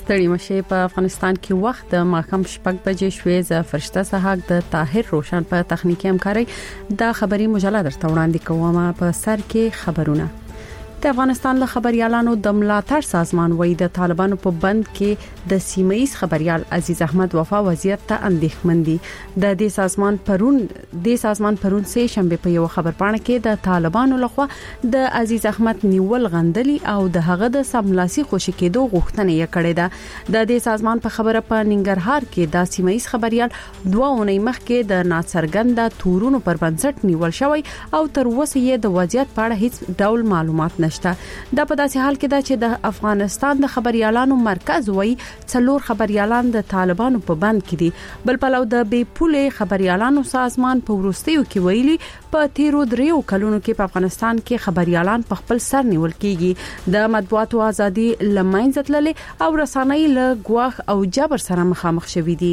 ستړي مشه په افغانستان کې وخت د ماښام 6 بجې شوې ز فرشته صحاک د طاهر روشن په تخنیکی همکاري د خبري مجله درته وړاندې کوم. په سر کې خبرونه. د افغانستان له خبريالانو د ملاتړ سازمان وایي د طالبانو په بند کې د سیمه‌ایز خبريال عزیز احمد وفا وضعیت ته اندېښمن دي. د دې سازمان پرون سه شنبه په یو خبرپاڼه کې د طالبانو لخوا د عزیز احمد نیول غندلي او د هغه د سملاسي خوشی کېدو غوښتنه یې کړې ده. د دې سازمان په خبره په ننګرهار کې د سیمه‌ایز خبريال 2 اونۍ مخکې د ناڅرګنده تورونو پر بنسټ نیول شوی او تر اوسه یې د وضعیت په اړه هیڅ ډول معلومات نشته. دا په داسې حال کې ده چې د افغانستان د خبريالانو مرکز وایي 4 خبريالان د طالبانو په بند کې دي. بل پلو د بي پولې خبريالانو سازمان په ورستیو کې ویلي په تیرو 3 کلونو کې په افغانستان کې خبريالان په خپل سر نیول کیږي. د مطبوعاتو ازادي لمنځه تللې او رسنۍ له ګواښ او جبر سره مخامخ شوې دي.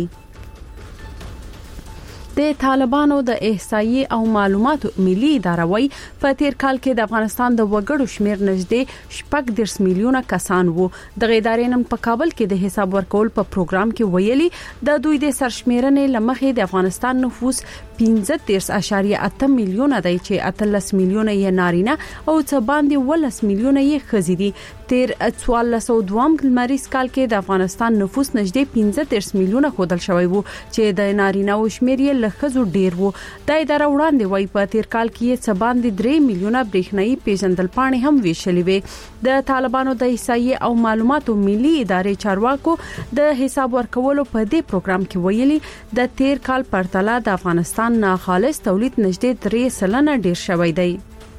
د طالبانو د احصایې او معلوماتو ملي اداره وایي په تیر کال کې د افغانستان د وګړو شمیر نږدې 14 میلیونه کسان وو. د ادارې نن په کابل کې د حساب ورکول په پروګرام کې ویلي د دوی د سرشمیرنې لمخې د افغانستان نفوس 15.8 میلیونه دی چې 18 میلیونه یې نارینه او څه باندې 18 میلیونه یې ښځې دي. تیر 1402 مریض کال کې د افغانستان نفوس نږدې 15 میلیونه خودل شوی وو چې د نارینه او شمیر یې لخصو ډیر وو. د اداره وړاندې وایي په تیر کال کې څه باندې 3 میلیونه برېښنايي پیژندل پاڼې هم ویشلې وي. د طالبانو د احصایې او معلوماتو ملي ادارې چارواکو د حساب ورکولو په دې پروګرام کې ویلي د تیر کال پرتله د افغانستان ناخالص تولید نږدې 3% ډیر شوی دی.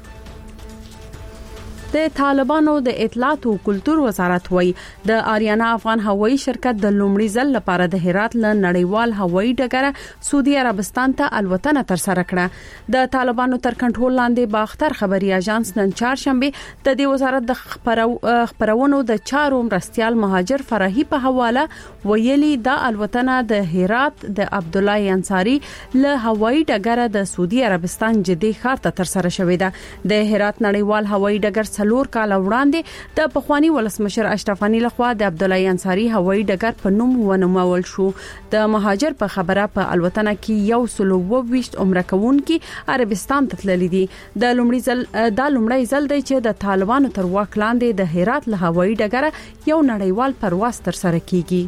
د طالبانو د اطلاعات او کلتور وزارت وایي د آریانا افغان هوایی شرکت د لومړي ځل لپاره د هرات له نړیوال هوایی ډګر سعودي عربستان ته الوتنه تر سره کړه. د طالبانو تر کنټرول لاندې باختر خبري اژانس نن چهارشنبه د دې وزارت د خبرونو د چارو مرستيال مهاجر فرحي په حواله ویلي د الوتنه د هرات د عبد الله انصاری له هوایی ډګر د سعودي عربستان جدي ښار ته تر سره شوې ده. د هرات نړیوال هوایی ډګر 4 کال وړاندې د پخوانی ولسمشر اشرف غنی لخوا د عبد الله انصاری هوایی ډګر په نوم ونومول شو. د مهاجر په خبره په الوتنه کې 120 عمره کوونکي عربستان ته تللي دي. د لومړي ځل دی چې د طالبانو تر واک لاندې د هرات له هوایی ډګر یو نړیوال پرواز تر سره کیږي.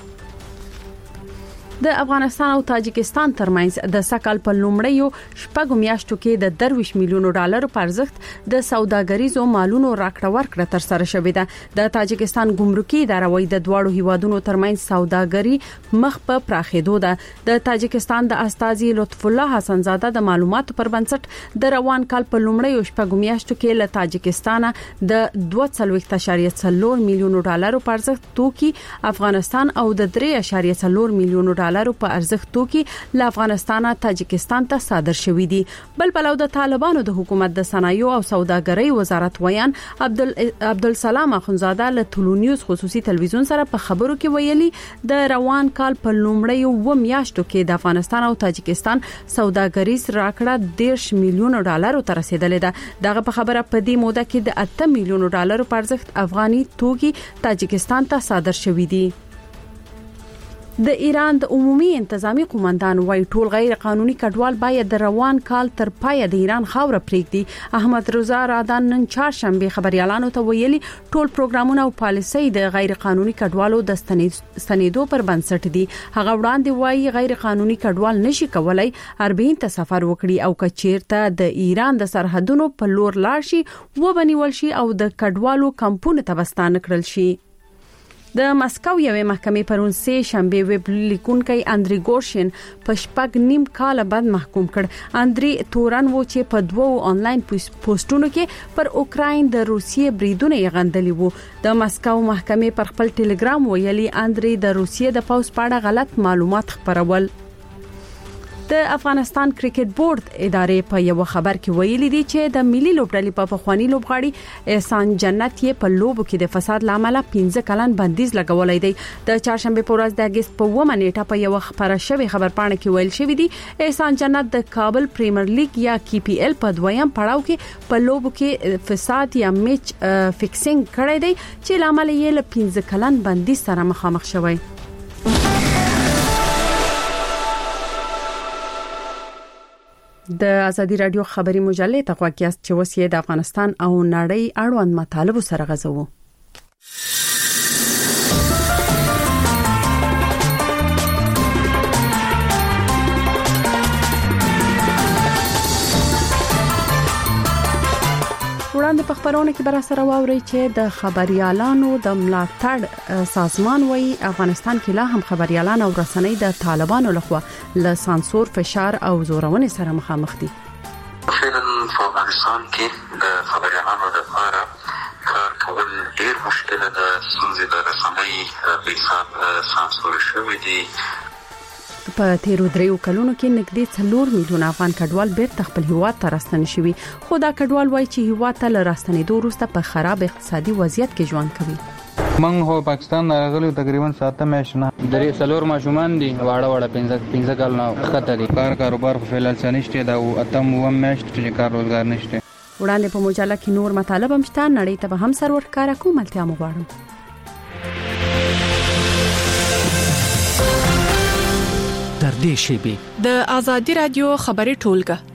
د افغانستان او تاجکستان ترمنځ د سکهال په لومړیو 6 میاشتو کې د 10 میلیونو ډالر په ارزښت د سوداګریزو مالونو راکړه ورکړه تر سره شوې ده. د تاجکستان ګمرکي اداره وایي د دواړو هیوادونو ترمنځ سوداګري مخ په پراخېدو ده. د تاجکستان د استاذي لطف الله حسن زاده د معلوماتو پر بنسټ د روان کال په لومړیو 6 میاشتو کې له تاجکستان د 2.4 میلیونو ډالر په ارزښت توکي افغانستان او د 3.4 میلیونو ډالرو په ارزښت توکي له افغانستان تاجکستان ته صادر شوې دي. بل پلو د طالبانو د حکومت د صنایع او سوداګرۍ وزارت ویان عبدالسلام اخونزاده له تلونیوز خصوصي تلویزیون سره په خبرو کې ویلي د روان کال په لومړیو 2 میاشتو کې د افغانستان او تاجکستان سوداګریز راکړه 10 میلیونو ډالرو ته رسیدلې ده. دغه په خبره په دې موده کې د 8 میلیونو ډالرو په ارزښت افغاني توکي تاجکستان ته صادر شوې دي. د ایران د عمومي انتظامی قومندان وایي ټول غیر قانوني کډوال باید د روان کال تر پای د ایران خاور پرېږدي. احمد رضا رادان نن چهارشنبه خبريالانو ته ویلي ټول پروګرامونه او پالیسۍ د غیر قانوني کډوالو د ستنېدو پر بنسټ دي. هغه وړاندې وایي غیر قانوني کډوال نشي کولای اربعین ته سفر وکړي او کچیرته د ایران د سرحدونو په لور لاړ شي وبنیول شي او د کډوالو کمپونه ته بستانه کړل شي. د مسکو یوې محکمې پرون سه شنبه ویب لیکونکي اندري ګورشین په 6.5 کال بعد محکوم کړ. اندري تورن و چې په 2 آنلاین پوسټونو کې پر اوکراین د روسیې بریدونه غندلي وو. د مسکو محکمې پر خپل ټلګرام ویلي اندري د روسیې د پوز په اړه غلط معلومات خپرول. د افغانستان کرکټ بورډ ادارې په یو خبر کې ویلي دي چې د ملي لوبډلې په پخوانی لوبغاړي احسان جنت یې په لوبو کې د فساد لامل 15 کلن بندیز لګولای دی. د چهارشنبه په ورځ د اگست په 1 نیټه په یو خبره شوی خبرپاڼه کې ویل شوی دی احسان جنت د کابل پریمیر لیګ یا KPL په دویم پړاو کې په لوبو کې فساد یا میچ فکسینګ کړی دی چې لامل یې له 15 کلن بندیز سره مخامخ شوی. د ازادي رادیو خبري مجله ته غواړئ چې وسیه د افغانستان او نړۍ اړوند مطالب سره غزو. وړاندې په خبرونه کې بر سره واوري چې د خبريالانو د ملاتړ سازمان وایي افغانستان کې لا هم خبريالان او رسنۍ د طالبانو لخوا له سانسور فشار او زورونې سره مخامخ دي. فعلا په افغانستان کې د خبريالانو لپاره کار کول ډیر مشکل ده. څنګه د رسنۍ په حساب سانسور شوی دي. په تیرو دریو کلونو کې نږدې 4 میلیون افغان کډوال بیرته خپل هیواد ته راستنه شوي خو دا کډوال وایي چې هیواد ته راستنېدو وروسته په خراب اقتصادي وضعیت کې ژوند کوي. من هو پاکستان راغلی تقریبا 7 میاشتونه درې څلور ماشومان دي واړه 15 کال نه خطر دي کاروبار خو فعلا سنشته دا او اتم و میاشت چې کار روزګار نشته. وړاندې په مجله کې نور مطالب هم شته نړۍ ته به هم سرور کار کوم التیا مغواړم. در دې شیبه د ازادي رادیو خبري ټولګه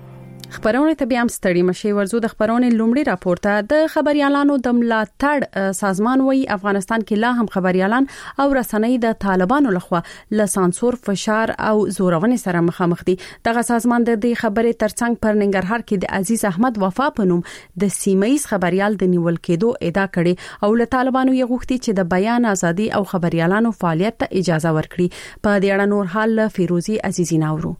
خبرونه ته بیا هم ستړي مشي ورزو د خبرونه لومړی راپورته د خبريالانو د ملاتړ سازمان وایي افغانستان کې لا هم خبريالان او رسنۍ د طالبانو لخوا له سانسور فشار او زورونې سره مخامخ دي. دغه سازمان د دې خبرې ترڅنګ پر ننګرهار کې د عزیز احمد وفا په نوم د سیمایي خبريال د نیول کېدو ادعا کړي او له طالبانو یې غوښتي چې د بیان ازادي او خبريالانو فعالیت ته اجازه ورکړي. په دې اړه نور حال فیروزی عزیزی ناورو.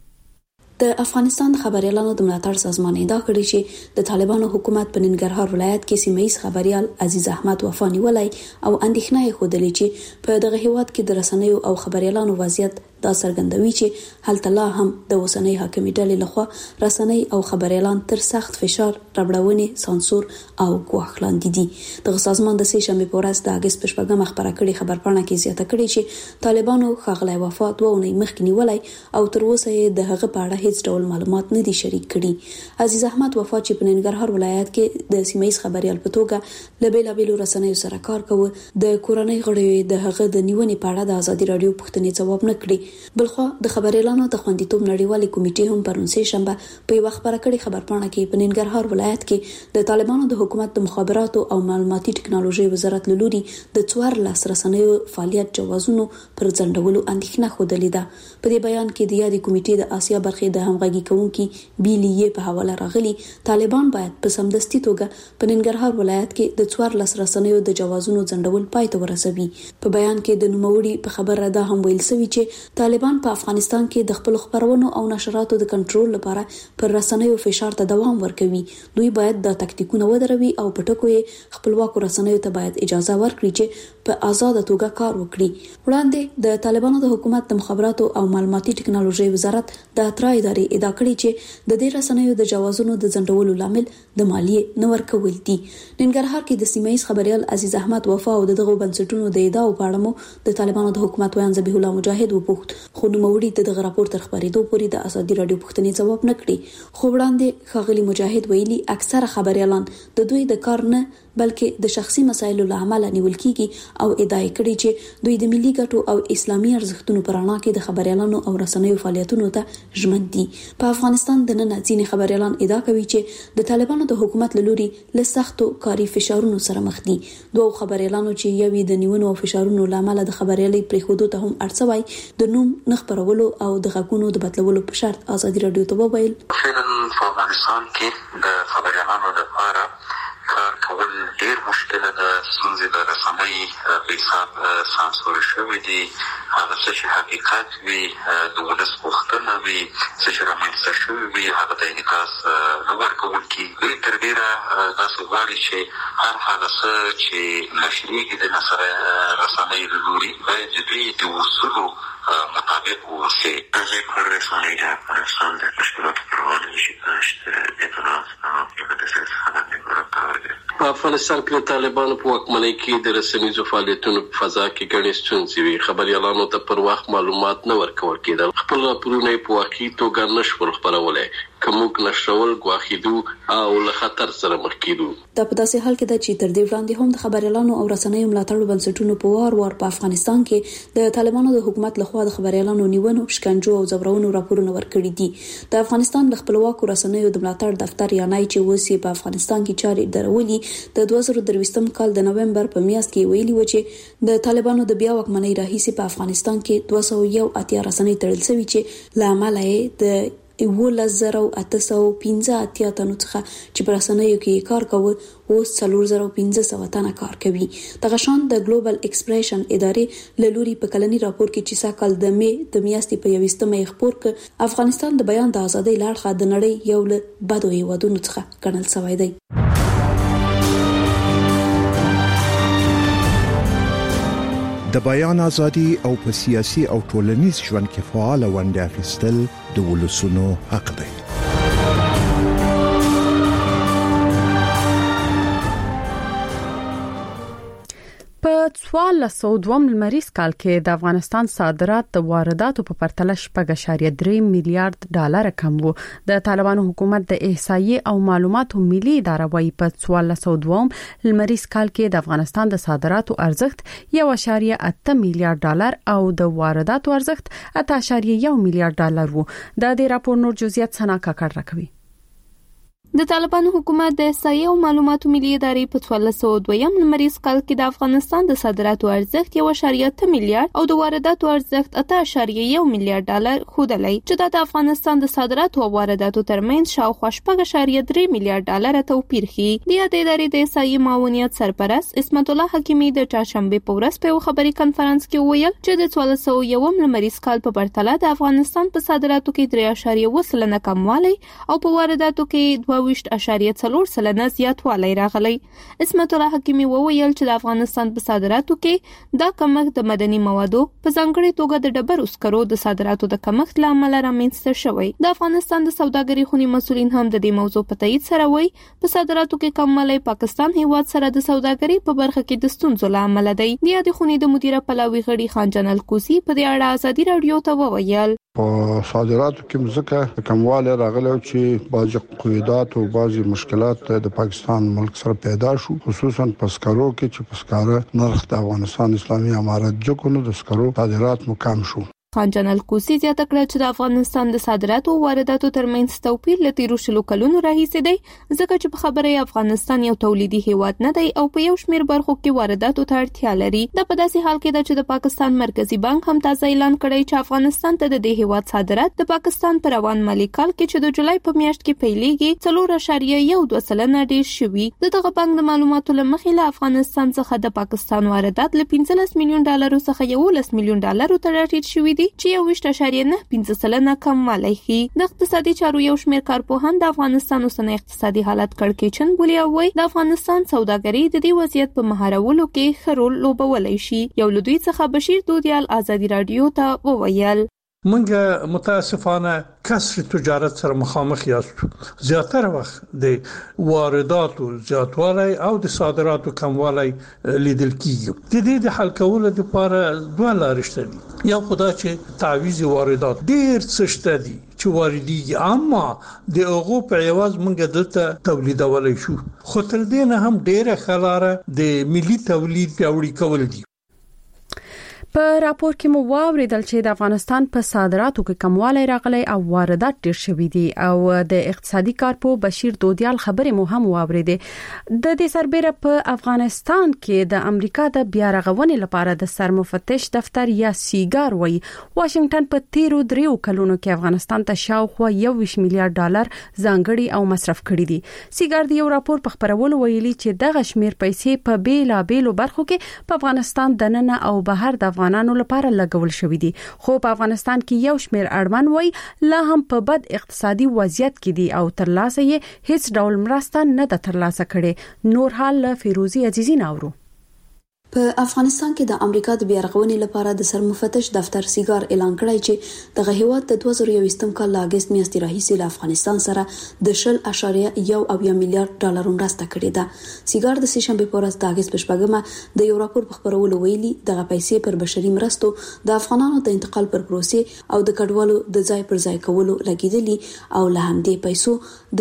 د افغانستان خبريالانو د ملاتړ سازمان ادعا کړې چې د طالبانو حکومت په ننګرهار ولایت کې سیمایي خبريال عزیز احمد وفا نیولای او اندېښنه یې خوده چې په دغه هیواد کې د رسنیو او خبريالانو وضعیت دا څرګندوي چې هلته لا هم د وسنۍ حاکمي ډلې لخوا رسنۍ او خبريالان تر سخت فشار ربړونې سانسور او ګواښ لاندې دي. دغه سازمان د سې شنبه په ورځ د اگست په 4 خبره کړې خبرپاڼه کې زیاته کړې چې طالبانو خغلی وفا 2 اونۍ مخکې نیولای او تر اوسه یې د هغه په اړه هیڅ ډول معلومات نه دي شریک کړي. عزیز احمد وفا چې په ننګرهار ولایت کې د سیمایي خبريال په توګه له بیلابیلو رسنیو سره کار کوي د کورنۍ غړي د هغه د نیونې په اړه د ازادي رادیو پوښتنې ځواب نه کړي. بلخو د خبريالانو د خوندیتوب نړیوالې کمیټې هم پرون سې شنبه په یو خبره کړې خبرپاڼه کې په ننګرهار ولایت کې د طالبانو د حکومت د مخابراتو او معلوماتي ټکنالوژي وزارت له لوري د 14 رسنیو فعالیت جوازونو پر ځنډولو اندېښنه خوده ده. په دې بیان کې د یادې کمیټې د آسیا برخې د همغږي کوونکي بیلیې په حواله راغلي طالبان باید په سمدستي توګه په ننګرهار ولایت کې د 14 رسنیو د جوازونو ځنډول پای ته ورسوي. په بیان کې د نوموړي په خبره ده هم ویل شوی چې طالبان په افغانستان کې د خپل خبرونو او نشراتو د کنټرول لپاره پر رسنیو فشار ته دوام ورکوي. دوی باید د تکتیکونه ودروي او په ټکو یې خپلواکو رسنیو ته باید اجازه ورکړي چې په آزاد توګه کار وکړي. وړاندې د طالبانو د حکومت د مخابراتو او معلوماتي ټکنالوژي وزارت د اترا ادارې ادعا کړې چې د دې رسنیو د جوازونو د ځنډولو لامل د مالیې نه ورکول دي. ننګرهار کې د سیمایي خبريال عزیز احمد وفا او دغه بنسټونو د ادعاو په اړه مو د طالبانو د حکومت ویان ذبیح الله مجاهد وپوښت خو نوموړي دغه راپور تر خبرېدو پورې د ازادي رادیو پوښتنې ځواب نه کړي. خو وړاندې ښاغلي مجاهد ویلي اکثره خبريالان د دوی د کار نه بلکې د شخصي مسایلو له امله نیول کیږي او ادعا کړې چې دوی د ملي ګټو او اسلامي ارزښتونو پر اړه کې د خبريالانو او رسنیو فعالیتونو ته ژمن دي. په افغانستان د نن ځینې خبريالان ادعا کوي چې د طالبانو د حکومت له لوري له سختو کاري فشارونو سره مخ دي. دوه خبريالانو چې یوې د نیونو او فشارونو لامل د خبريالۍ پریښودو ته هم اړڅوي د نوم نخبرولو او د غږونو د بدلولو په شرط ازادي رادیو ته وویل فعلا په افغانستان کې د خبريالانو لپاره کار کول ډیر مشکل ده. څنګه د رسنۍ په حساب سانسور شوی دي هغه څه حقیقت وي د ولس پوښتنه وي چې رامنځته شوی وي هغه د انعکاس نه ورکول کېږي. تر ډیره داسې غواړي چې هر هغه څه چې نشریږي د رسنۍ له لوري باید د دوی د اصولو مطابق مطابق اوسئ. از این کار رسانه‌ای در افغانستان در تشکیلات پروانه شکست اطلاعات که به دست خبرنگاران قرار گرفت. په افغانستان کې طالبانو په واکمنۍ کې د رسنیزو فعالیتونو په فضا کې ګڼې ستونزې وي. خبريالانو ته پر وخت معلومات نه ورکول کېدل. خپل راپورونه په واقعي توګه نشول خپرولای. کومک نشول غواخېدو او له خطر سره مخ کېدو. دا په داسې حال کې ده چې تر دې وړاندې هم د خبريالانو او رسنیو ملاتړ بنسټونو په وار په افغانستان کې د طالبانو د حکومت لخوا د خبريالانو نیونو، شکنجو او ځورونو راپورونه ورکړي دي. د افغانستان د خپلواکو رسنیو د ملاتړ دفتر یانای چې وسی په افغانستان کې چارې درولي د 2023 کال د نومبر په میاشت کې ویلي و چې د طالبانو د بیا واکمنۍ راهیسې په افغانستان کې 201 رسنۍ تړل شوی چې لامل یې د 1815 تنو څخه چې پر رسنیو کې کار کوي او 4500 تنه کار کوي. دغه شان د ګلوبل ایکسپریشن ادارې لوري په کلنی راپور کې چې ساکل د مې د میاشتې په 21مه خبر ک افغانستان د بیان د ازادۍ لړخه د نړۍ یو له بدو هیوادونو څخه ګڼل شوی دی. د بیان ازادي او په سیاسي او ټولنیز ژوند کې فعال ونډه اخیستل د ولسونو حق دی. په 1402 لمریز کال کې د افغانستان صادرات د وارداتو په پرتله 8.3 میلیارډ ډالر کم وو. د طالبانو حکومت د احصایې او معلوماتو ملي اداره وايي په 1402 لمریز کال کې د افغانستان د صادراتو ارزښت 1.8 میلیارډ ډالر او د وارداتو ارزښت 8.1 میلیارډ ډالر وو. د دې راپور نور جزئیات سنا کاکړ راکوي. د طالبانو حکومت د احصایې او معلوماتو ملي ادارې په 1402 لمریز کال کې د افغانستان د صادراتو ارزښت 1.8 میلیارډ او د وارداتو ارزښت 8.1 میلیارډ ډالر ښودلی چې د افغانستان د صادراتو او وارداتو ترمنځ شاوخوا 8.3 میلیارډ ډالر توپیر ښيي. د ادارې د احصایې معاونیت سرپرست اسمت الله حکیمی د چهارشنبه په ورځ په خبري کانفرنس کې ویل چې د 1401 لمریز کال په پرتله د افغانستان په صادراتو کې 3.1% کموالی او په وارداتو کې 2.4% زیاتوالی راغلی. اسمت الله حکیمی وویل چې د افغانستان په صادراتو کې دا کمښت د مدني موادو په ځانګړي توګه د ډبرو سکرو د صادراتو د کمښت لامل رامنځته شوی. د افغانستان د سوداګرۍ خونی مسؤلین هم د دې موضوع په تایید سره وایي په صادراتو کې کموالی پاکستان هیواد سره د سوداګرۍ په برخه کې د ستونزو لامل دی. د دې خونی د مدیره پلاوی غړي خان جنل کوسی په دې اړه ازادي رادیو ته وویل په صادراتو کې مزکه کموالی راغلی چې بعضی قیودات او بعضی مشکلات د پاکستان ملک سره پیدا شو، خصوصا په سکرو کې چې په سکاره نرخ د افغانستان اسلامي امارت جوړونو د سکرو صادرات مو کم شو. خان جنرال کوسی زیاته کړه چې د افغانستان د صادراتو او وارداتو ترمنځ توپیر له تیرو شلو کلونو راهیسې دی، ځکه چې په خبره افغانستان یو تولیدي هیواد نه دی او په یو شمېر برخو کې وارداتو ته اړتیا لري. د په داسې حال کې ده چې د پاکستان مرکزی بانک هم تازه اعلان کړی چې افغانستان ته د دې هیواد صادرات د پاکستان پر روان مالی کال کې چې د جولای په میاشت کې پیلېږي 4.1 ډیر شوي. دغه بانک د معلوماتو لمخې له افغانستان څخه د پاکستان واردات له 15 میلیون ډالرو څخه 11 میلیون ډالرو ته راټیټ شوي دي چې 1.9% کموالی ښيي. د اقتصادي چارو یو شمېر کارپوهان د افغانستان اوسنی اقتصادي حالت کړکېچن بولي او وايي د افغانستان سوداګري د دې وضعیت په مهارولو کې ښه رول لوبولی شي. یو له دوی څخه بشیر دودیال ازادي رادیو ته وویل منګه متاسفانه کسر تجارت سره مخامخ یاستو. زیاتره وخت د وارداتو زیاتوالی او د صادراتو کموالی لیدل کیږي. د دې د حل کولو لپاره دوه لارې شته دي. یو خدای چې تعویض واردات ډیر څه شته دي چې واردېږي، اما د هغو په عوض موږ دلته تولیدولی شو. خو تر دې نه هم ډیره خلاره د ملي تولید پیاوړي کول دي. په راپور کې مو واوریدل چې د افغانستان په صادراتو کې کموالی راغلی او واردات ډیر شوي دي او د اقتصادي کارپو بشیر دودیال خبرې مو هم واوریدې. د دې سربېره په افغانستان کې د امریکا د بیا رغونې لپاره د سرمفتش دفتر یا سیګار وایي واشنگټن په 13 کلونو کې افغانستان ته شاوخوا 21 میلیارډ ډالر ځانګړي او مصرف کړي دي. سیګار د یو راپور په خبرولو ویلي چې دغه شمیر پیسې په بیلابېلو برخو کې په افغانستان دننه او بهر د افغانانو لپاره لګول شوې دي، خو په افغانستان کې یو شمېر اړمن وای لا هم په بد اقتصادي وضعیت کې دي او ترلاسه یې هیڅ ډول مرسته نه ده ترلاسه کړې. نور حال له فیروزی عزیزی ناورو. په افغانستان کې د امریکا د بیارغونې لپاره د سرمفتش دفتر سیګار اعلان کړی چې دغه هیواد د 2021م کال له اگست میاشتې راهیسې له افغانستان سره د 10.1 میلیارډ ډالر مرسته کړې ده. سیګار د سهشنبه په ورځ د اگست په شپږمه د یو راپور په خبرولو ویلي دغه پیسې پر بشري مرستو د افغانانو د انتقال پر پروسې او د کډوالو د ځای پر ځای کولو لګیدلي او له همدې پیسو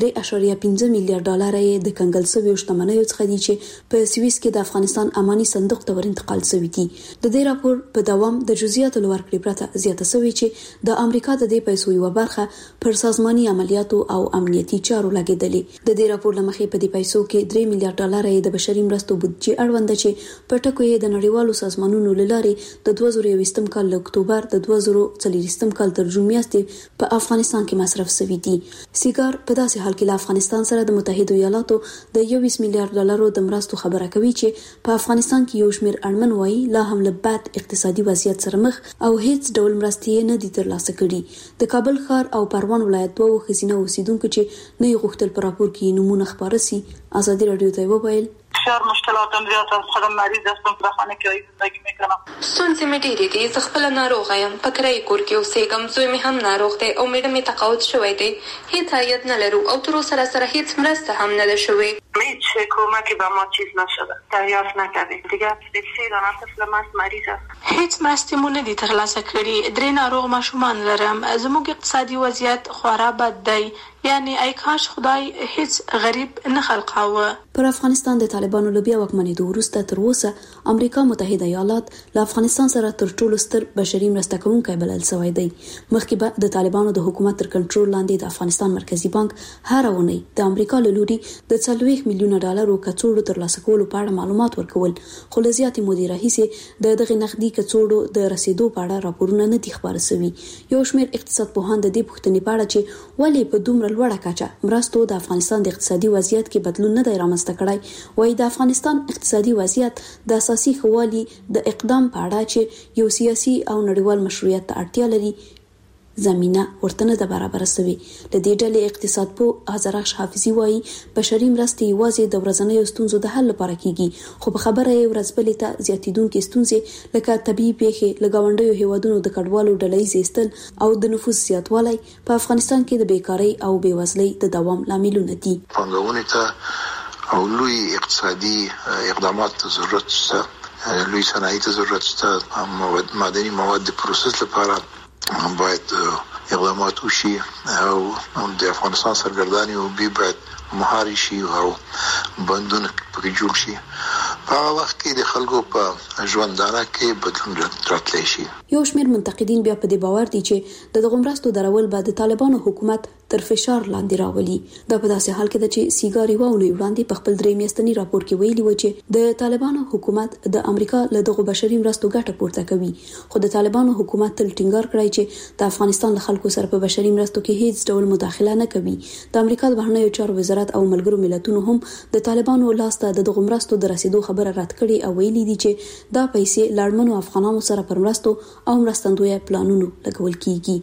3.5 میلیارډ ډالر یې د کنګل شویو شتمنیو څخه دي چې په سویس کې د افغانستان اماني صندوق ته ور انتقال شوی دي. د دې راپور په دوام د جزئیاتو لورکړې پرته زیاته شوی چې د امریکا د دې پیسو یو برخه پر سازماني عملیاتو او امنیتي چارو لګیدلې. د دې راپور لمخې په دې پیسو کې 3 میلیارډ ډالر د بشري مرستو بودجه اړوند چې په ټکو یې د نړیوالو سازمانونو لارې د 2021م کال له اکتوبر د 2024م کال تر جون میاشتې په افغانستان کې مصرف شوی دي. سیګار په داسې حال کې له افغانستان سره د متحده ایالاتو د 20 میلیارډ ډالرو د مرستو خبره کوي چې په افغانستان کې یو شمېر اړمن وایي لا هم له بد اقتصادي وضعیت سره مخ او هیڅ ډول مرستې نه دي ترلاسه کړي. د کابل ښار او پروان ولایت دوه ښځینه اوسیدونکو چې نه غوښتل پر راپور کې نمونه خبره سي ازادي رادیو ته وویل بسیار مشکلات هم زیاد است. خودم مریض هستم، در خانه کرایه زندگی میکنم. ستونزې مې ډېرې دي. زه خپله ناروغه یم، په کرایي کور کې اوسېږم. زوی مې هم ناروغ دی او میړه مې تقاعد شوی دی. هیڅ عاید نه لرو او تر اوسه سره هیڅ مرسته هم نه ده شوې. هیچ کمکی به ما چیز نشده، دریافت نکردیم. دیگه 3 دانه طفل مریض است. هیڅ مرستې مو نه دي ترلاسه کړي. 3 ناروغ ماشومان لرم. زموږ اقتصادي وضعیت خورا بد دی. یعنی ای کاش خدای هیڅ غریب نه خلقاوه. پر افغانستان د طالبانو له بیا واکمنېدو وروسته تر اوسه امریکا متحده ایالات له افغانستان سره تر ټولو ستر بشري مرسته کوونکی بلل شوی دی. مخکې به د طالبانو د حکومت تر کنټرول لاندې د افغانستان مرکزی بانک هر اونۍ د امریکا له لوري د 40 میلیونه ډالرو کڅوړو ترلاسه کولو په اړه معلومات ورکول، خو له زیاتې مودې راهیسې د دغه نقدي کڅوړو د رسیدو په اړه راپورونه نه دي خبر شوي. یو شمېر اقتصاد پوهان د دې پوښتنې په اړه چې ولې په دومره لوړه کچه مرستو د افغانستان د اقتصادي وضعیت کې بدلون نه دی رامنځته کړی، وایي د افغانستان اقتصادي وضعیت د اساسي خوالي د اقدام په اړه چې یو سیاسي او نړیوال مشروعیت ته اړتیا لري زمينه ورته نه ده برابر شوې. د دې ډلې اقتصاد په ازرخش حافظي وایي بشري مرستې یوازې د ورځنیو ستونزو د حل لپاره کیږي، خو په خبره یې ورځ بلې ته زیاتېدونکې ستونزې لکه طبیعي پیښې، له ګاونډیو هیوادونو د کډوالو ډلهییز ایستل او د نفوس زیاتوالی په افغانستان کې د بیکارۍ او بېوزلۍ د دوام لاملونه دي. پانګونې ته او لوی اقتصادي اقدامات ته ضرورت شته، لوی صنایع ته ضرورت شته، معدني مواد د پروسس لپاره باید اقدامات وشي او د افغانستان سرګرداني او بي باید مهاري شي او بندونه پکې جوړ شي. په هغه وخت کې د خلکو په ژوندانه کې بدلون راتلی شي. یو شمېر منتقدین بیا په دې باور دي چې د دغه مرستو درول به د طالبانو حکومت تر فشار لاندې راولي. دا په داسې حال کې ده چې سیګار یوه اونۍ وړاندې په خپل 3 میاشتني راپور کې ویلي و چې د طالبانو حکومت د امریکا له دغو بشري مرستو ګټه پورته کوي، خو د طالبانو حکومت تل ټینګار کړی چې د افغانستان له خلکو سره په بشري مرستو کې هیڅ ډول مداخله نه کوي. د امریکا د بهرنیو چارو وزارت او ملګرو ملتونو هم د طالبانو لاسته د دغو مرستو د رسیدو خبره رد کړې او ویلي دي چې دا پیسې لاړمنو افغانانو سره پر مرستو او مرستندوی پلانونو لګول کیږي.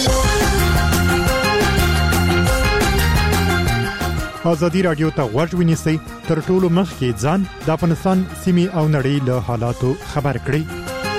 ازادي رادیو ته غوږ ونیسئ، تر ټولو مخکې ځان د افغانستان سیمې او نړۍ له حالاتو خبر کړئ.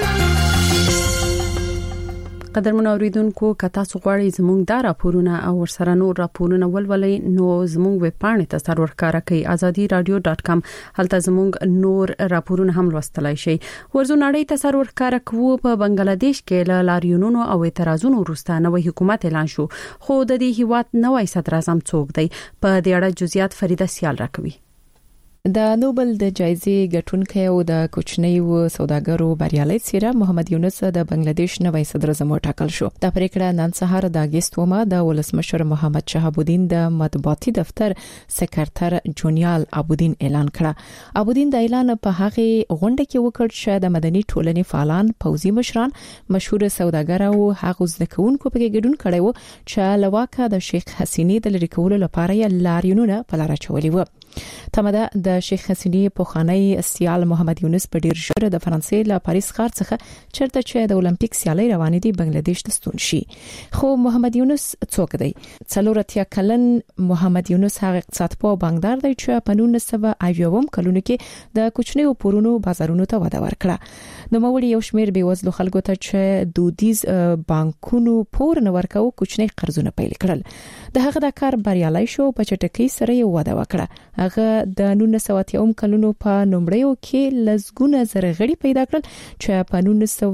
قدرمن اوریدونکو کتا سو غواړي زموږ دا راپورونه او ورسره نور راپورونه ولولئ نو زموږ ویب پاڼې ته سر ورکاره کوي azadiradio.com. هلته زموږ نور راپورونه هم لوستلای شئ. ورزو نړۍ ته سر ورکاره کوو. په بنگلاديش کې له لاریونونو او اعتراضونو وروسته نوې حکومت اعلان شو، خو د دې هیواد نوې صدر اعظم څوک دی؟ په دې اړه جزئیات فریده سیال راکوي. د نوبل د جایزې ګټونکي او د کوچنیو سوداګرو بریالي څیره محمد یونس د بنگلاديش نوې صدر اعظم ټاکل شو. د پریکړه نن سهار د اگست ومه د ولسمشر محمد شهاب الدین د مطبوعاتي دفتر سکرټر جونیال ابودین اعلان کړ. ابودین د اعلان په هغه غونډه کې وکړ چې د مدني ټولنې فعالان، پوځي مشران، مشهور سوداګر او هغه ځکهونکو په کې ګډون کړي وو چې لواکه د شیخ حسینی د لری کولو لپاره یې لاریونونه په لار چولې و. تمده د شیخ حسینی پوخانی سیال محمد یونس په ډیر ژر د فرانسې له پاریس ښار څخه چرته چې د اولمپیک سیالۍ روانې دي بنگلاديش ته ستون شي. خو محمد یونس څوک دی؟ 40 کلن محمد یونس هغه اقتصادپوه بانکدار دی چې په 1980 کلونو کې د کوچنیو پورونو بازارونو ته وده ورکړه. نو موړي یو شمیر بېوزلو خلکو ته چې دودیز بانکونو پور نه ورکاو کوچنی قرضونه پیل کړل. د هغه د کار بریالي شو په چټکۍ سره یو وده وکړه. هغه د 1980 کلونو په نومړیو کې لزګونه زرغړي پیدا کړل چې په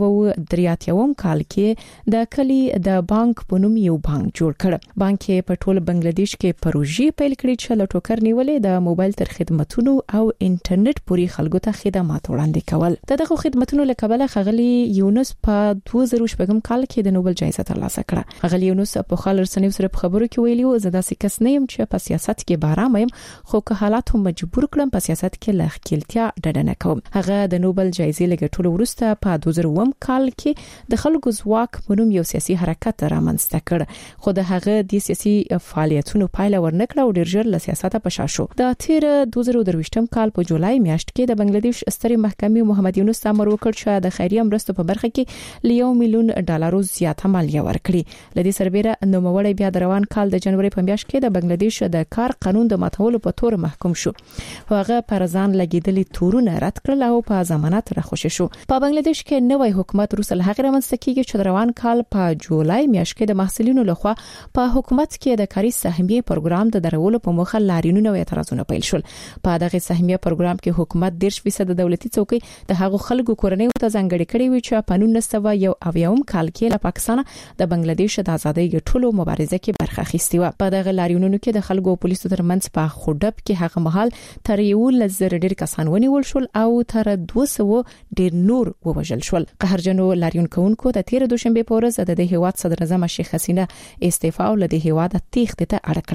1983 کال کې د کلی د بانک په نوم یو بانک جوړ کړ. بانک په ټول بنگلاديش کې پروژې پیل کړې چې له ټوکر نیولې د موبایل تر خدماتونو او انټرنیټ پوري خلکو ته خدمات وړاندې کول. دغه خدماتونو له کبله خغلی یونس په 2008 کال کې د نوبل جایزه ترلاسه کړه. خغلی یونس په خال رسنیو سره په خبرو کې ویلي و زه داسې کس نه یم چې په سیاست کې بارام یم، خو که حالات هم مجبور کړم په سیاست کې له خپلتیا ډډه نه کوم. هغه د نوبل جایزې لګټلو وروسته په 2009 کال کې د خلکو ځواک په نوم یو سیاسي حرکت رامنځته کړ، خو د هغه د سیاسي فعالیتونو پایله ورنکړه او ډیر ژر له سیاسته په شا شو. د تیر 2023 کال په جولای میاشت کې د بنگلاديش سترې محکمې محمد یونس امر وکړ چې د خیریه مرستو په برخه کې ل $1 ملیون زیاته مالیه ورکړي. لدې سربېره نوموړی بیا د روان کال د جنوري په میاشت کې د بنگلاديش د کار قانون د ماتولو په تور محکوم شو. هغه پر ځان لګیدلي تورونه رد کړل او په ضمانت راخوشي شو. په بنگلاديش کې نوې حکومت روسل هغه رامنځته کیږي چې د روان کال په جولای میاشت کې د محصلینو لخوا په حکومت کې د کاري سهمیه پروګرام د درولو په موخه لاریونونه او اعتراضونه پیل شول. په دغه سهمیه پروګرام کې حکومت 10% د دولتي څوکۍ د هغو خلکو کورنۍ ته ځانګړي کړي وي چې په 1991 کال کې له پاکستان د بنگلاديش د ازادۍ ګټلو مبارزه کې برخه اخیستې و. په دغه لاریونونو کې د خلکو او پولیسو ترمنځ په خوډب کې هغه مهال تر 1,000 ډیر کسان ونیول شول او تر 200 ډیر نور ووژل شول. قهرجنو لاریون کوونکو د تیر دوشنبه په ورځ د هیواد صدر اعظم شیخ حسینه استعفا او د هیواد تېښتې ته اړ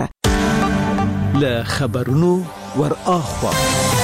کړه. له خبرونو ور اخوا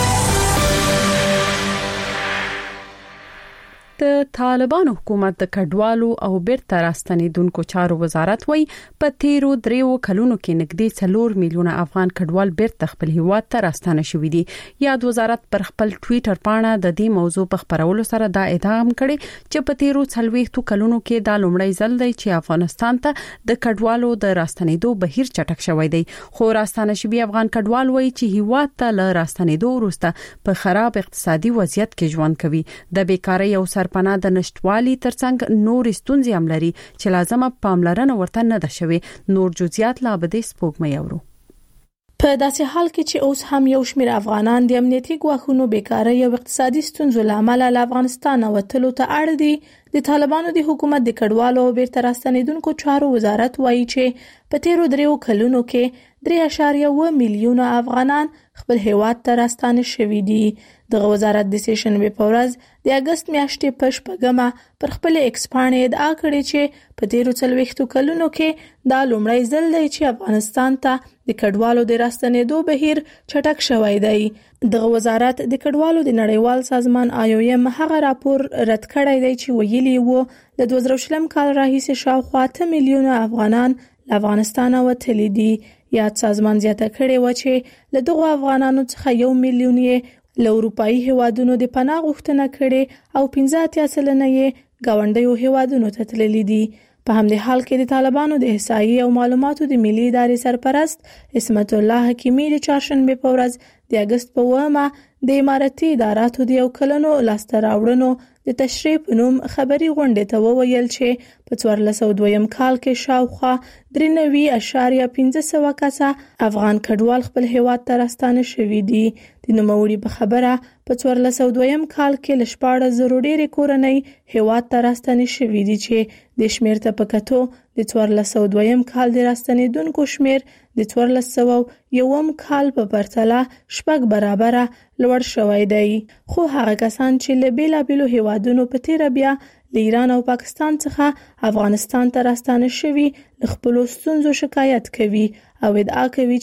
د طالبانو حکومت د کډوالو او بیرته راستنیدونکو چارو وزارت وایي په تیرو 3 کلونو کې نږدې 4 میلیونه افغان کډوال بیرته خپل هیواد ته راستانه شوي دي. یاد وزارت پر خپل ټوئیټر پاڼه د دې موضوع په خبرولو سره دا ادعا هم کړې چې په تیرو 40 کلونو کې دا لومړی ځل دی چې افغانستان ته د کډوالو د راستنیدو بهیر چټک شوی دی. خو راستانه شوي افغان کډوال وایي چې هیواد ته له راستنیدو وروسته په خراب اقتصادي وضعیت کې ژوند کوي. د بیکاری او پناه د نشټوالي ترڅنګ نور ستونزې هم لري چې لازمه پاملرنه ورته نه ده شوې. نور جزئیات لا به د سپوږمۍ اورو. په داسې حال کې چې اوس هم یو شمېر افغانان د امنیتي ګواښونو بیکاری او اقتصادي ستونزو لامل له افغانستان وتلو ته اړ دي، د طالبانو د حکومت د کډوالو او بیرته راستنیدونکو چارو وزارت وایي چې په تیرو 3 کلونو کې 3.1 میلیونه افغانان خپل هیواد ته راستانه شوي دي. دغه وزارت د سیشنبه په ورځ د اگست میاشتې په 8 پر خپل ایکس باندې ادعا کړې چې په تیرو 40 کلونو کې دا لومړی ځل دی چې افغانستان ته د کډوالو د راستنېدو بهیر چټک شوی دی. دغه وزارت د کډوالو د نړیوال سازمان IOM هغه راپور رد کړی دی چې ویلي وو د 2020 کال راهیسې شاوخوا 8 میلیونه افغانان له افغانستان وتلي دي. یاد سازمان زیاته کړې و چې له دغه افغانانو څخه 1 میلیون یې له اروپאי هیوادونو د پناه غوښتنه کړې او 15% یې ګاونډیو هیوادونو ته تللي دي. په همدې حال کې د طالبانو د احصایې او معلوماتو د ملي ادارې سرپرست اسمت الله حکیمی د چهارشنبه په ورځ د اگست په 1 د اماراتي اداراتو د یو کلنو لاسته راوړنو د تشریح په نوم خبري غونډې ته وویل چې په 1402 کال کې شاوخوا 93.5 کسه افغان کډوال خپل هیواد ته راستانه شوي دي. د نوموړي په خبره په 1402 کال کې ل 14,000 ډېرې کورنۍ هیواد ته راستانه شوي دي چې د شمیر ته په کتو د 1402 کال د راستنیدونکو شمیر د 1401 کال په پرتله 6 برابره لوړ شوی دی. خو هغه کسان چې له بیلابیلو هیوادونو په تیر بیا له ایران او پاکستان څخه افغانستان ته راستانه شوي له خپل ستونزو شکایت کوي او ادعا کوي چې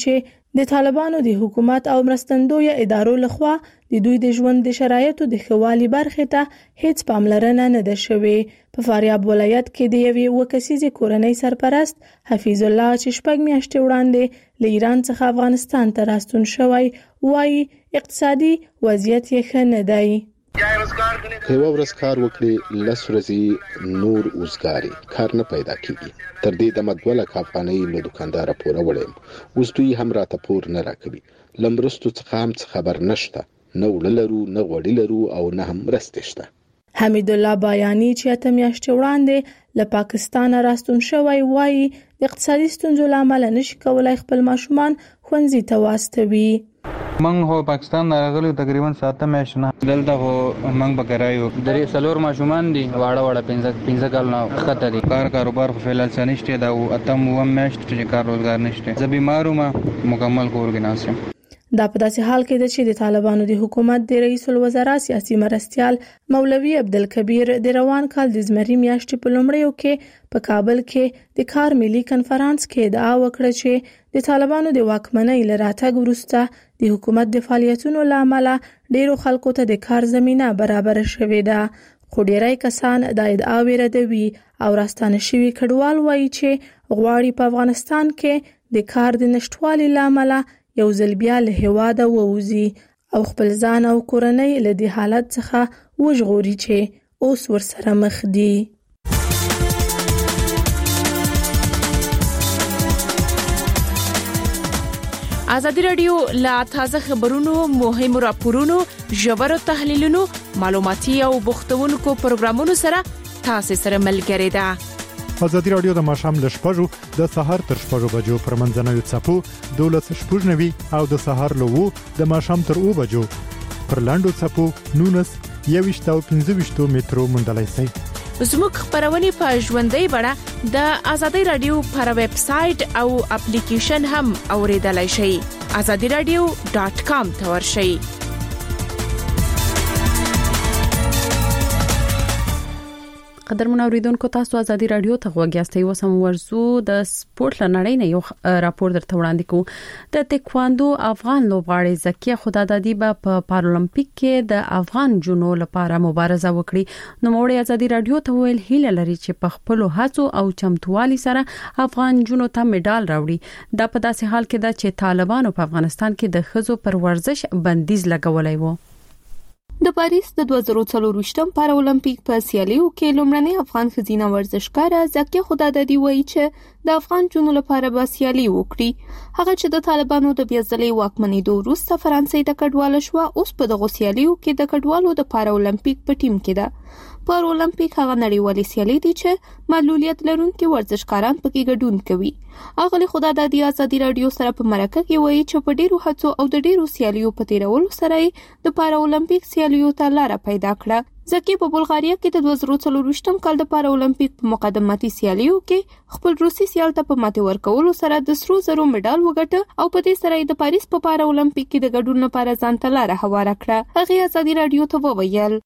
د طالبانو د حکومت او مرستندوی ادارو لخوا د دوی د ژوند د شرایطو د ښوالي برخه ته هیڅ پاملرنه نه ده شوې. په فاریاب ولایت کې د یوې وکسیزې کورنۍ سرپرست حفیظ الله چې 6 میاشتې وړاندې له ایران څخه افغانستان ته راستون شوی وایي اقتصادي وضعیت یې ښه نه دی. یو ورځ کار وکړي لس ورځې نور اوسګاری کار نه پیدا کیږي. تر دې د مدوله افغانۍ له دکاندار پوره وړم اوس دوی هم راته پور نه راکوي. لمرستو څخه هم خبر نشته، نه وړلرو نه غوړلرو او نه هم مرستشته. حمید الله بایانی چې 8 میاشتې وړاندې له پاکستان راستون شوی وایي د اقتصادي ستونزو لامل نشي کولای خپل ماشومان ښوونځي ته واستوي. من هو پاکستان راغلی تقریبا 7 میاشتې نه دلته هو من بګرایو درې څلور ماشومان دي واړه 15 کال نه خطر دي. کاروبار خو فعال سنشته دا او اتم و میاشتې چې کار روزګار نشته. زه بیمارم مکمل کور کې ناسم. دا په داسې حال کې ده چې د طالبانو د حکومت د رئیس الوزرا سیاسي مرستيال مولوي عبدالکبیر د روان کال د زمري میاشتې په لومړیو کې په کابل کې د کار ملي کنفرانس کې ادعا وکړه چې د طالبانو د واکمنۍ لراتګ وروسته د حکومت د فعالیتونو لامل ډیرو خلکو ته د کار زمينه برابر شوې ده. خو ډیری کسان دا ادعا ردوي او راستانه شوي کډوال وایي چې غواړي په افغانستان کې د کار د نشټوالي لامل یو ځل بیا له هواده ووزي او خپل ځان او کورنۍ له دې حالت څخه وژغوري چې اوس ورسره مخ دي. ازادي رادیو لا تازه خبرونو، مهمو راپورونو، ژورو تحلیلونو، معلوماتي او بوختونکو پروګرامونو سره تاسو سره ملګری ده. ازادي رادیو د ماښام ل 6 د سحر تر 6 بجو پر منځنوي څپو 12:00 او د سحر له 2 د ماښام تر 2 بجو پر لاندو څپو 19 او 15 مترو مندلای سي. زموږ خبرونه په ژوندۍ بڼه د ازادي رادیو پر ویب سټ او اپلیکیشن هم اوریدلای شئ. azadiradio.com ته ورشئ. قدرمن اوریدونکو تاسو ازادي رادیو ته غوږیاستئ. وسم ورزو د سپورت لنړۍ نه یو راپور درته وړاندې کوم. د تکواندو افغان لوبغاړي زکیه خدادادي په پارالمپیک کې د افغان جنو لپاره مبارزه وکړي. نو موږ ازادي رادیو ته ویل هیله لري چې په خپل هڅو او چمتووالي سره افغان جنو ته میډال راوړي. دا په داسې حال کې ده چې طالبانو په افغانستان کې د خزو پر ورزش بندیز لګولای وو. د پاریس د 2024م پارالمپیک په سیالیو کې لومړنی افغان ښځینه ورزشکاره زکیه خدادادي وایي چې د افغان جنو لپاره به سیالي وکړي. هغه چې د طالبانو د بیازلې واکمنېدو وروسته فرانسې ته کډواله شو، اوس په دغه سیالیو کې د کډوالو د پارالمپیک په ټیم کې ده. پارالمپیک هغه نړیوالې سیالي دي چې معلولیت لرونکي ورزشکاران پکې ګډون کوي. اغلی خدادادي ازادي رادیو سره په مرکه کې وایي چې په ډیرو هڅو او د ډیرو سیالیو په تیرولو سره د پارالمپیک سیالیو ته لار پیدا کړه. زکیه په بلغاریا کې د 2024م کال د پارالمپیک په مقدماتي سیالیو کې خپل روسي سیال ته په ماته ورکولو سره د سرو زرو میډال وګټه او په دې سره د پاریس په پارالمپیک کې د ګډون لپاره ځان ته لار هواره کړه. هغه ازادي رادیو ته وویل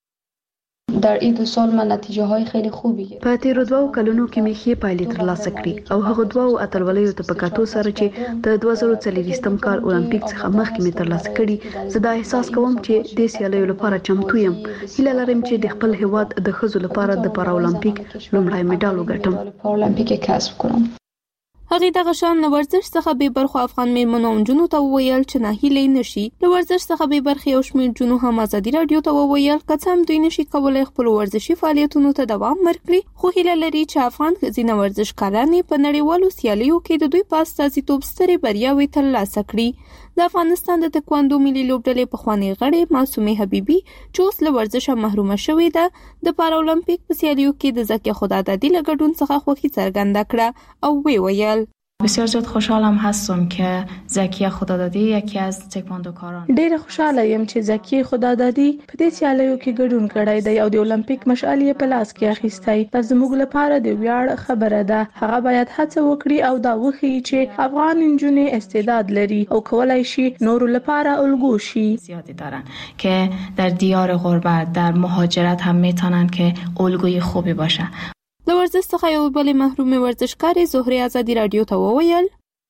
در این 2 سال من نتیجه های خیلی خوبی گرفتم. په تیرو 2 کلونو کې مې ښې پایلې ترلاسه کړې او هغه 2 اتلولیو ته په کاتو سره چې د 2024م کال اولمپیک څخه مخکې مې ترلاسه کړې، زه دا احساس کوم چې د سیالیو لپاره چمتو یم. هیله لرم چې د خپل هیواد د ښځو لپاره د پارالمپیک لومړی میډال وګټم. پارالمپیک کسب کنم. هغه د غشان ورزش څخه به برخه افغان میرمنو جنو ته وویل چې نه هیلې نشي. د ورزش څخه به برخه او شمیر جنو هم ازادي رادیو ته وویل کڅم دوی نشي کولای خپل ورزشي فعالیتونو ته دوام ورکړي، خو هیله لري چې افغان ښځینه ورزشکاران په نړیوالو سیالیو کې د دوی په استازیتوب سترې بریاوې ترلاسه کړي. د افغانستان د تکواندو ملي لوبډلې پخوانی غړې معصومه حبیبي چې اوس له ورزشه محرومه شوې ده، د پارالمپیک په سیالیو کې د زکیه خدادادي له ګډون څخه خوښي څرګنده کړه او ویل بسیار زیاد خوشحالم هستم که زکیه خدادادی یکی از تکواندوکاران. ډیره خوشاله یم چې زکیه خدادادي په دې سیالیو کې ګډون کړی دی او د اولمپیک مشعل په لاس کې اخیستی. دا زموږ لپاره د ویاړ خبره ده. هغه باید هڅه وکړي او دا وښیي چې افغان نجونې استعداد لري او کولای شي نور لپاره الګو شي. زیادی دارن که در دیار غربت در مهاجرت هم میتونن که الگوی خوبی باشه. د ورزش څخه یو بل محروم ورزشکار زهره ازادي رادیو ته وویل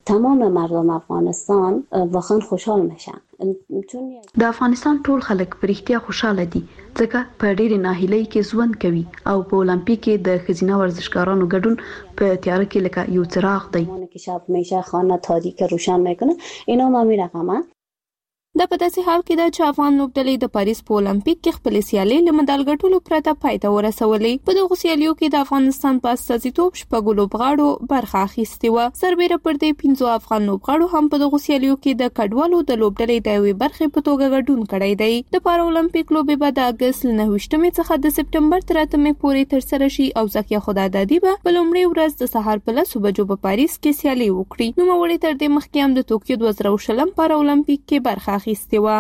تمام مردم افغانستان واقعا خوشحال میشن. د افغانستان ټول خلک په رښتیا خوشاله دي ځکه په ډېر ناهیلۍ کې ژوند کوي او په اولمپیک کې د ښځینه ورزشکارانو ګډون په تیاره کې لکه یو څراغ دی که شب میشه خانه تاریک روشن میکنه. اینا ما میرقمه. د په داسې حال کې د افغان لوبډلې د پاریس په اولمپیک کې خپل سیالي له مډال ګټلو پرته پای ته ورسولې. په دغه سیالیو کې د افغانستان په استازیتوب شپږ لوبغاړو برخه اخیستې و. سربېره پر دې 15 افغان لوبغاړو هم په دغه سیالیو کې د کډوالو د لوبډلې د یوې برخې په توګه ګډون کړی دی. د پارا اولمپیک لوبې به د اگست 29 څخه د سپټمبر تر 8 پورې ترسره شي او زکیه خدادادي به په لومړۍ ورځ د سهار په 10 بجو په پاریس کې سیالي وکړي. نو موري تر دې مخکې هم د ټوکیو 2020 پارا اولمپیک کې برخه اخیستې و.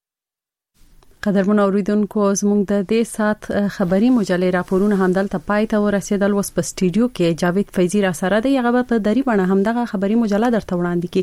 قدرمن اوریدونکو زموږ د دې سات خبری مجلې راپورونه همدلته پای ته ورسېدل. وس په سټډیو کې جاوید فیضی را سره دی. هغه په دری باندې همدغه خبری مجله درته وړاندې کی.